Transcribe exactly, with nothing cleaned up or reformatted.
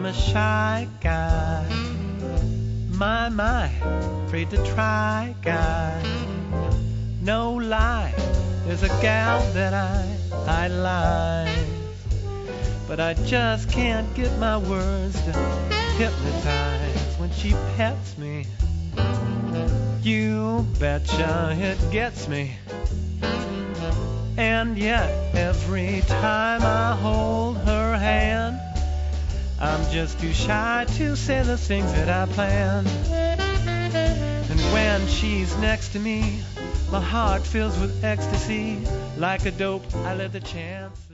I'm a shy guy. My, my, afraid to try guy. No lie, there's a gal that I idolize, but I just can't get my words to hypnotize. When she pets me, you betcha it gets me. And yet every time I hold her hand, I'm just too shy to say the things that I plan. And when she's next to me, my heart fills with ecstasy. Like a dope, I let the chance